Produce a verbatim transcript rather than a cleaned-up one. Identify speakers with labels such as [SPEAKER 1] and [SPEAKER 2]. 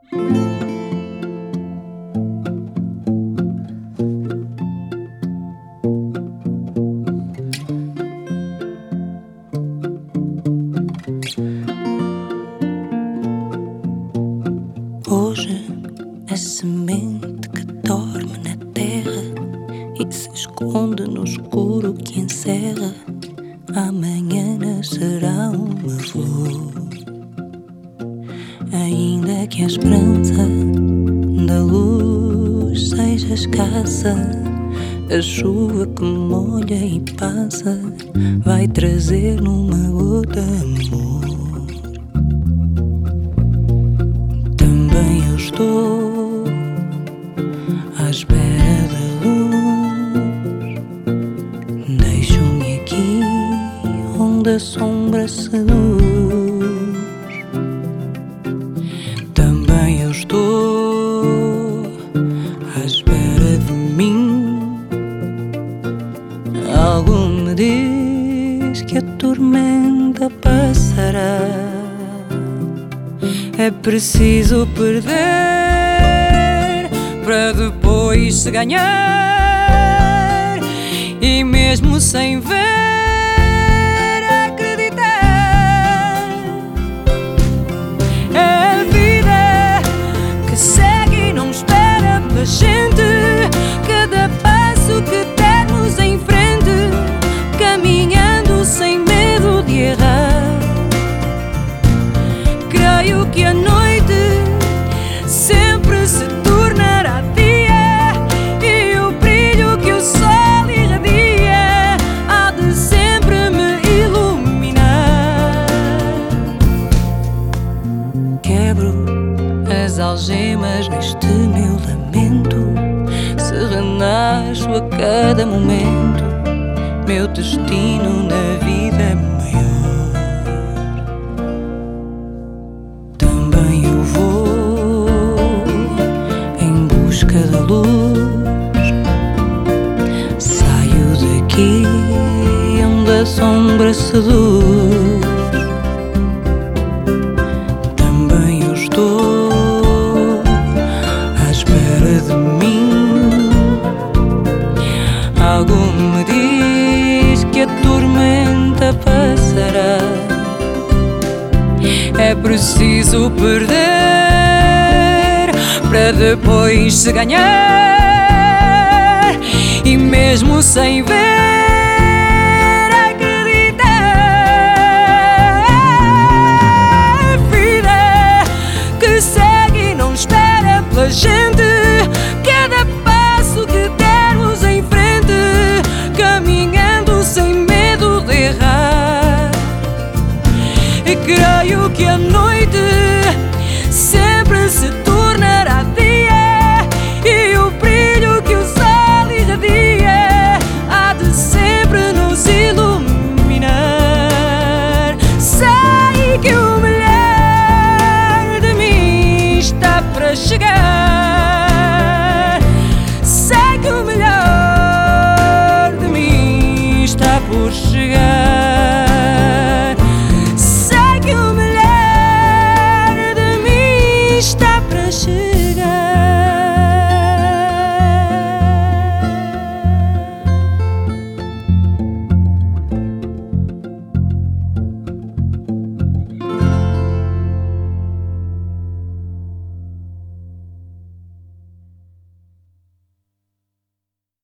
[SPEAKER 1] Hoje é semente que dorme na terra e se esconde no escuro que encerra. Amanhã nascerá uma flor. Ainda que a esperança da luz seja escassa, a chuva que molha e passa vai trazer numa gota amor. Também eu estou à espera da luz. Deixo-me aqui onde a sombra seduz. Também eu estou à espera de mim. Algo me diz que a tormenta passará. É preciso perder para depois se ganhar, e mesmo sem ver, acreditar. É a vida que segue e não espera pela gente. Cada passo que dermos em frente, caminhando sem medo de errar. Creio que a noite sempre se tornará dia, e o brilho que o sol irradia há de sempre me iluminar. Quebro as algemas neste meu lamento, se renasço a cada momento, meu destino na vida é maior. Da luz, saio daqui onde a sombra seduz. Também eu estou à espera de mim. Algo me diz que a tormenta passará. É preciso perder para depois se ganhar, e mesmo sem ver, acreditar. A vida que segue e não espera pela gente. Cada passo que dermos em frente, caminhando sem medo de errar. E creio que a noite sempre se tornará dia, e o brilho que o sol irradia há de sempre nos iluminar. Sei que o melhor de mim está para chegar. Sei que o melhor de mim está por chegar. Sei que o melhor de mim está para chegar.